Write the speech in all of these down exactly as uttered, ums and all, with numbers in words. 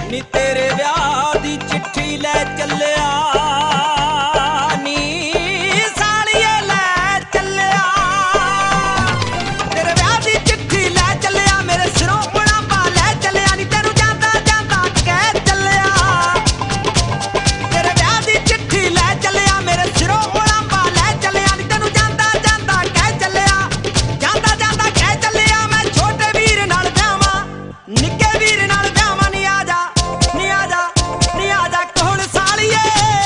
ਨੀ ਤੇਰੇ ਵਿਆਹ ਦੀ ਚਿੱਠੀ ਲੈ ਚੱਲਿਆ ਨੀ ਸਾਲੀਏ ਲੈ ਚੱਲਿਆ। ਤੇਰੇ ਵਿਆਹ ਦੀ ਚਿੱਠੀ ਲੈ ਚੱਲਿਆ, ਮੇਰੇ ਸਿਰੋਂ ਉਲਾਂਭਾ ਲੈ ਚੱਲਿਆ ਨੀ ਤੈਨੂੰ ਜਾਂਦਾ ਜਾਂਦਾ ਕਹਿ ਚੱਲਿਆ। ਤੇਰੇ ਵਿਆਹ ਦੀ ਚਿੱਠੀ ਲੈ ਚੱਲਿਆ, ਮੇਰੇ ਸਿਰੋਂ ਉਲਾਂਭਾ ਲੈ ਚੱਲਿਆ ਨੀ ਤੈਨੂੰ ਜਾਂਦਾ ਜਾਂਦਾ ਕਹਿ ਚੱਲਿਆ। ਜਾਂਦਾ ਜਾਂਦਾ ਕਹਿ ਚੱਲਿਆ ਮੈਂ ਛੋਟੇ ਵੀਰ ਨਾਲ ਵਿਆਹਾਂ ਨਿੱਕੇ ਵੀਰ ਨਾਲ ਵਿਆਹਾਂ ਨੀ ਆ ਜਾ ਨੀ ਆ ਜਾ ਨੀ ਆ ਜਾ ਕੋਲ ਸਾਲੀਏ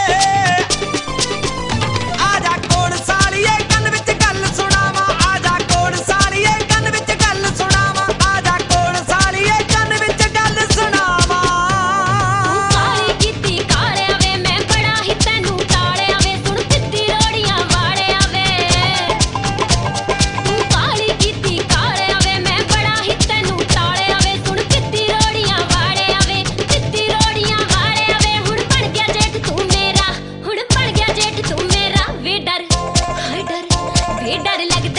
ਆ ਜਾ ਕੋਲ ਸਾਲੀਏ ਕੰਨ ਵਿੱਚ ਗੱਲ ਸੁਣਾਵਾਂ। ਆ ਜਾ ਕੋਲ ਸਾਲੀਏ ਕੰਨ ਵਿੱਚ ਗੱਲ ਸੁਣਾਵਾਂ। ਆ ਜਾ ਕੋਲ ਸਾਲੀਏ ਕੰਨ ਵਿੱਚ ਗੱਲ ਸੁਣਾਵਾਂ। ਤੂੰ ਕਾਲੀ ਕੀਤੀ ਕਾਲਿਆ ਵੇ ਮੈਂ ਬੜਾ ਹੀ ਤੈਨੂੰ ਟਾਲਿਆ ਵੇ ਸੁਣ ਸਿੱਧੀ ਰੋੜੀਆਂ ਵਾੜਿਆ ਵੇ। ਤੂੰ ਕਾਲੀ ਕੀਤੀ ਕਾਲਿਆ ਵੇ ਮੈਂ ਬੜਾ ਹੀ ਤੈਨੂੰ ਟਾਲਿਆ ਵੇ ਸੁਣ ਸਿੱਧੀ ਰੋੜੀਆਂ ਵਾੜਿਆ ਵੇ। ਸਿੱਧੀ ਰੋੜੀਆਂ ਵਾੜਿਆ ਵੇ ਹੁਣ ਬਣ ਗਿਆ ਜੇਠ ਤੂੰ ਮੇਰਾ, ਹੁਣ ਬਣ ਗਿਆ ਜੇਠ ਤੂੰ ਮੇਰਾ ਵੇ ਡਰ ਹਾਏ ਡਰ ਵੇ ਡਰ ਲੱਗਦਾ